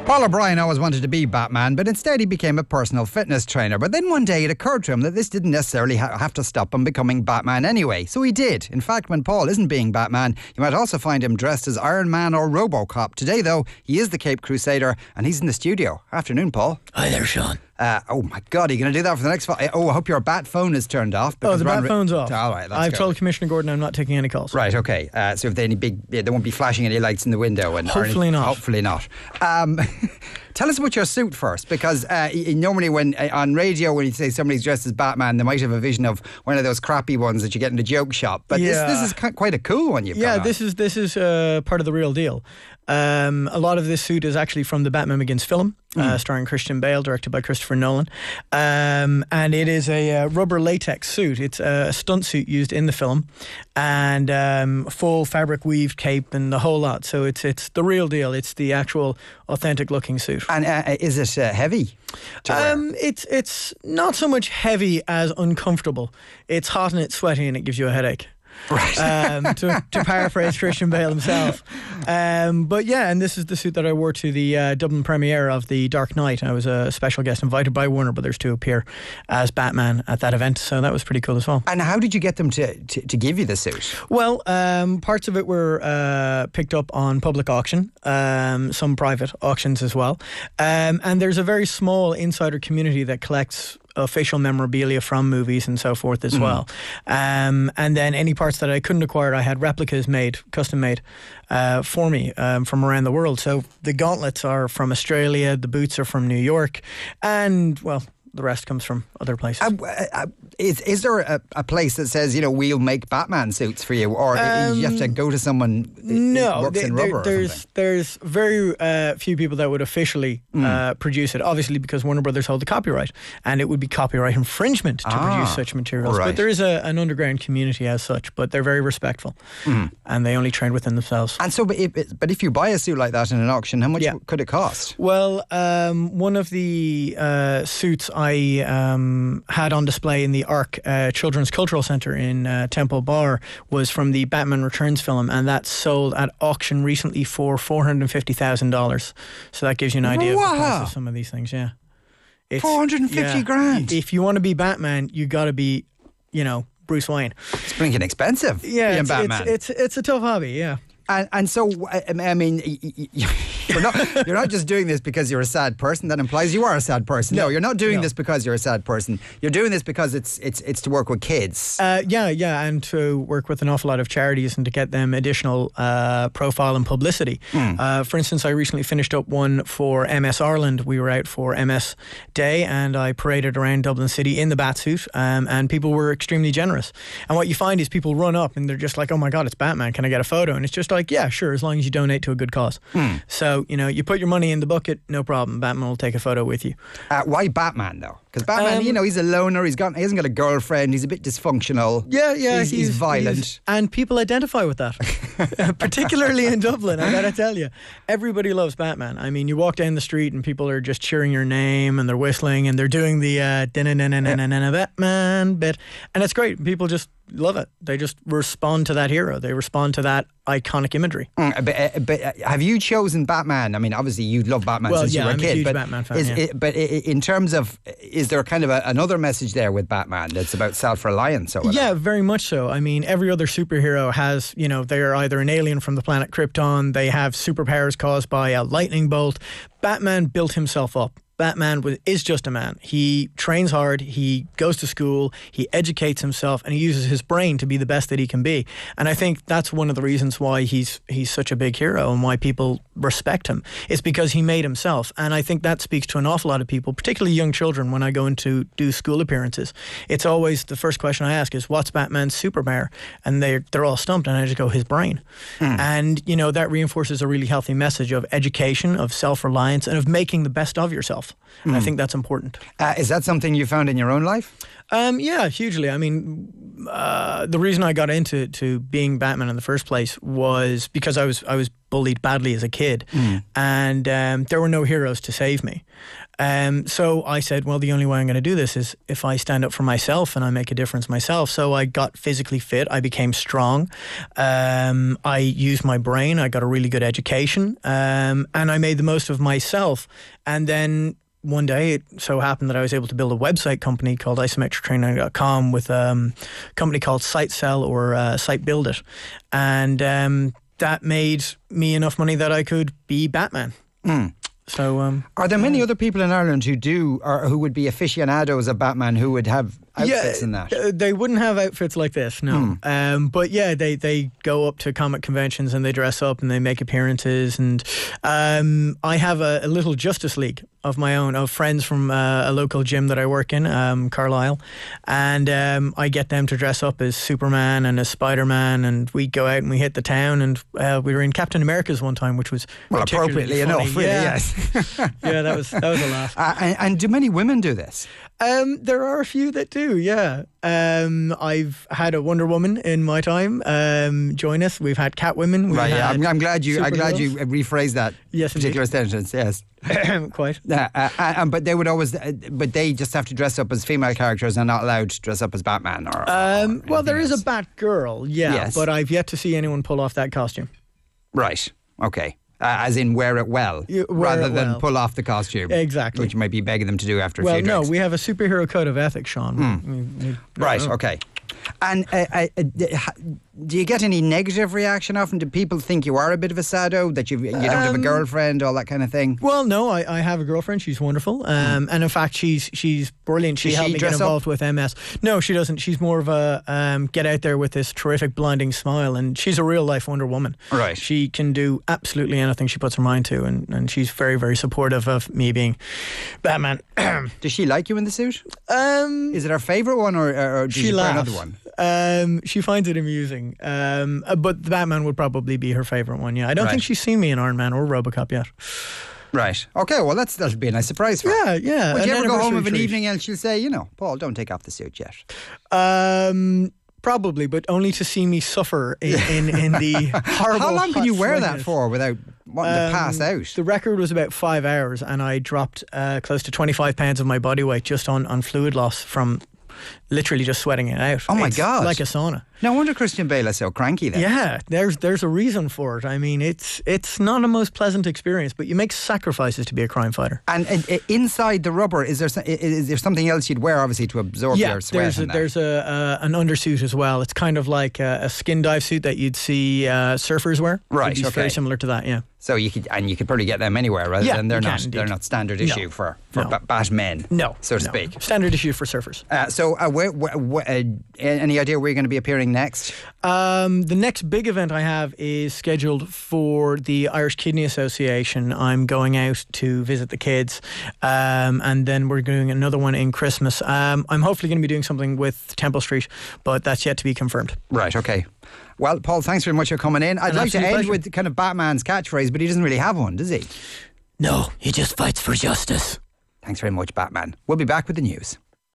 Paul O'Brien always wanted to be Batman, but instead he became a personal fitness trainer. But then one day it occurred to him that this didn't necessarily have to stop him becoming Batman anyway. So he did. In fact, when Paul isn't being Batman, you might also find him dressed as Iron Man or RoboCop. Today, though, he is the Cape Crusader and he's in the studio. Afternoon, Paul. Hi there, Sean. Oh my God, are you going to do that for the next... I hope your bat phone is turned off. Oh, the bat phone's off. All right, I've told Commissioner Gordon I'm not taking any calls. Right, okay. So if they won't be flashing any lights in the window. Hopefully not. Hopefully not. Tell us about your suit first, because normally when on radio, when you say somebody's dressed as Batman, they might have a vision of one of those crappy ones that you get in the joke shop. But this is quite a cool one you've got on. this is part of the real deal. A lot of this suit is actually from the Batman Begins film, starring Christian Bale, directed by Christopher Nolan. And it is a rubber latex suit. It's a stunt suit used in the film, and full fabric weaved cape and the whole lot. So it's the real deal. It's the actual authentic looking suit. And is it heavy to wear? It's not so much heavy as uncomfortable. It's hot and it's sweaty and it gives you a headache. Right. To paraphrase Christian Bale himself. But yeah, and this is the suit that I wore to the Dublin premiere of The Dark Knight. I was a special guest invited by Warner Brothers to appear as Batman at that event, so that was pretty cool as well. And how did you get them to give you the suit? Well, parts of it were picked up on public auction, some private auctions as well. And there's a very small insider community that collects official memorabilia from movies and so forth as well. And then any parts that I couldn't acquire, I had replicas made, custom made for me from around the world. So the gauntlets are from Australia, the boots are from New York, and well, the rest comes from other places. Is there a place that says, we'll make Batman suits for you, or you have to go to someone who works in rubber or something? There's very few people that would officially produce it, obviously because Warner Brothers hold the copyright, and it would be copyright infringement to produce such materials. Right. But there is an underground community as such, but they're very respectful, and they only train within themselves. And so, but if you buy a suit like that in an auction, how much could it cost? Well, one of the suits I had on display in the ARC Children's Cultural Centre in Temple Bar was from the Batman Returns film, and that sold at auction recently for $450,000. So that gives you an idea of the price of some of these things. Yeah, it's 450 grand. If you want to be Batman, you got to be, Bruce Wayne. It's blinking expensive. Yeah, being Batman. It's a tough hobby. Yeah. And so, I mean, you're not just doing this because you're a sad person. That implies you are a sad person. No, you're not doing this because you're a sad person. You're doing this because it's to work with kids. Yeah, and to work with an awful lot of charities and to get them additional profile and publicity. For instance, I recently finished up one for MS Ireland. We were out for MS Day, and I paraded around Dublin City in the Batsuit, and people were extremely generous. And what you find is people run up and they're just like, "Oh my God, it's Batman! Can I get a photo?" And it's just like, yeah, sure, as long as you donate to a good cause. So, you put your money in the bucket, no problem. Batman will take a photo with you. Why Batman, though? Because Batman, he's a loner, he hasn't got a girlfriend, he's a bit dysfunctional. Yeah, he's violent. And people identify with that. Particularly in Dublin, I gotta tell you. Everybody loves Batman. I mean, you walk down the street and people are just cheering your name and they're whistling and they're doing the Batman bit. And it's great. People just love it. They just respond to that hero. They respond to that iconic imagery. But have you chosen Batman? I mean, obviously you love Batman since you were a kid. I'm a huge Batman fan. But in terms of, is there kind of another message there with Batman that's about self-reliance or whatever? Yeah, very much so. I mean, every other superhero has, they're either an alien from the planet Krypton, they have superpowers caused by a lightning bolt. Batman built himself up. Batman is just a man. He trains hard, he goes to school, he educates himself, and he uses his brain to be the best that he can be. And I think that's one of the reasons why he's such a big hero and why people respect him. It's because he made himself. And I think that speaks to an awful lot of people, particularly young children, when I go in to do school appearances. It's always the first question I ask is, what's Batman's superpower? And they're all stumped, and I just go, his brain. And, that reinforces a really healthy message of education, of self-reliance, and of making the best of yourself. And I think that's important. Is that something you found in your own life? Yeah, hugely. I mean, the reason I got into being Batman in the first place was because I was bullied badly as a kid, and there were no heroes to save me. So I said, well, the only way I'm going to do this is if I stand up for myself and I make a difference myself. So I got physically fit. I became strong. I used my brain. I got a really good education. And I made the most of myself. And then one day it so happened that I was able to build a website company called isometrictraining.com with a company called SiteSell or Site Build It. And that made me enough money that I could be Batman. So, are there many other people in Ireland who do, or who would be aficionados of Batman, who would have outfits in that? They wouldn't have outfits like this, no. But yeah, they go up to comic conventions and they dress up and they make appearances. And I have a little Justice League of my own, of friends from a local gym that I work in, Carlisle. And I get them to dress up as Superman and as Spider-Man, and we go out and we hit the town, and we were in Captain America's one time, which was appropriately enough, really, yes. Yeah, that was a laugh. And do many women do this? There are a few that do, yeah. I've had a Wonder Woman in my time join us. We've had Catwomen. I'm glad you rephrased that particular sentence. Yes, quite. But they would always, but they just have to dress up as female characters and not allowed to dress up as Batman or well, there is a Batgirl, yeah, yes. But I've yet to see anyone pull off that costume. Right. Okay. As in wear it well, rather than pull off the costume. Exactly. Which you might be begging them to do after a few drinks. Well, no, we have a superhero code of ethics, Sean. Right, okay. And do you get any negative reaction often? Do people think you are a bit of a sado, that you don't have a girlfriend, all that kind of thing? Well, no, I have a girlfriend. She's wonderful. And in fact, she's brilliant. She helped me get involved with MS. No, she doesn't. She's more of a get out there with this terrific blinding smile, and she's a real life Wonder Woman. Right. She can do absolutely anything she puts her mind to, and she's very, very supportive of me being Batman. Does she like you in the suit? Is it her favourite one, or does she wear another one? She finds it amusing. But the Batman would probably be her favourite one, yeah. I don't think she's seen me in Iron Man or Robocop yet. Right. Okay, well, that'll be a nice surprise for her. Yeah. Would you ever go home of an evening and she'll say, Paul, don't take off the suit yet? Probably, but only to see me suffer in the horrible. How long can you wear that for without wanting to pass out? The record was about 5 hours, and I dropped close to 25 pounds of my body weight just on fluid loss from literally just sweating it out. Oh my God. Like a sauna. No wonder Christian Bale is so cranky then. Yeah, there's a reason for it. I mean, it's not a most pleasant experience, but you make sacrifices to be a crime fighter. And inside the rubber, is there something else you'd wear, obviously, to absorb your sweat? There's an undersuit as well. It's kind of like a skin dive suit that you'd see surfers wear. Right, it's very similar to that, yeah. So you could probably get them anywhere, rather than they're not standard issue for Batmen, so to speak. Standard issue for surfers. So any idea where you're going to be appearing next? The next big event I have is scheduled for the Irish Kidney Association. I'm going out to visit the kids, and then we're doing another one in Christmas. I'm hopefully going to be doing something with Temple Street, but that's yet to be confirmed. Right, okay. Well, Paul, thanks very much for coming in. I'd like to end with kind of Batman's catchphrase, but he doesn't really have one, does he? No, he just fights for justice. Thanks very much, Batman. We'll be back with the news.